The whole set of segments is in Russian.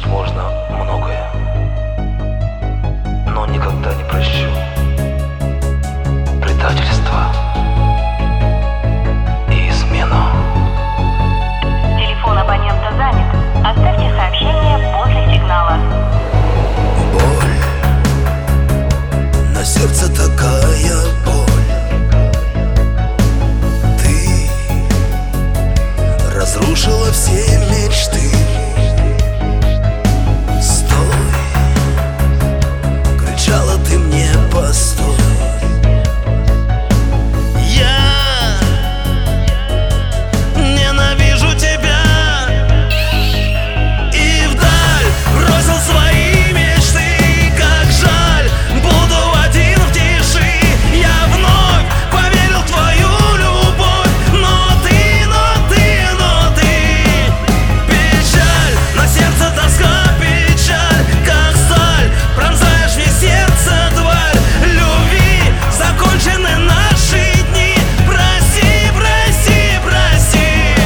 возможно, многое, но никогда не прощу предательство и измену. Телефон абонента занят. Оставьте сообщение после сигнала. Боль, на сердце такая боль. Ты разрушила все мечты. Стой, кричала ты мне, постой. Я ненавижу тебя. И вдаль бросил свои мечты. Как жаль, буду один в тиши. Я вновь поверил в твою любовь. Но ты печаль, на сердце тоска, печаль, как сталь. Пронзаешь мне сердце, тварь. Любви закончены наши дни. Прости, прости, прости.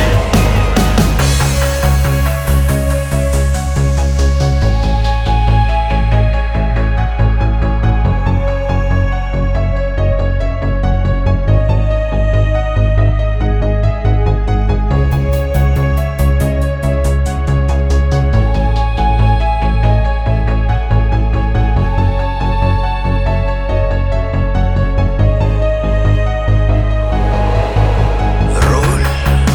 Роль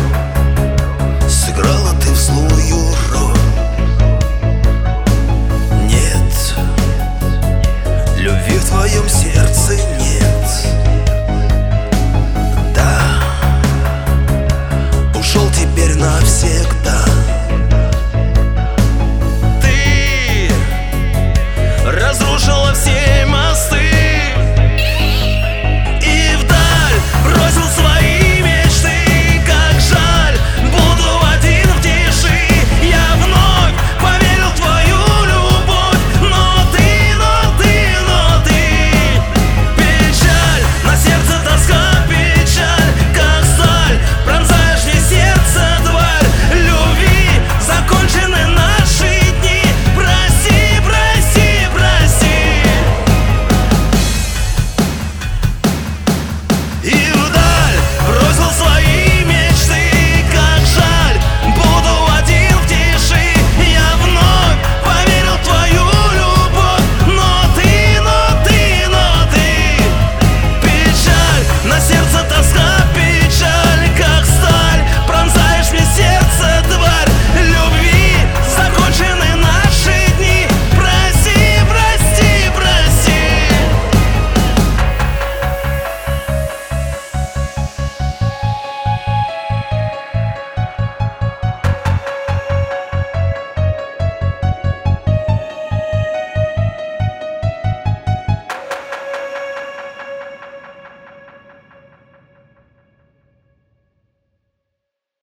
сыграла ты в злую роль. Нет любви в твоем сердце.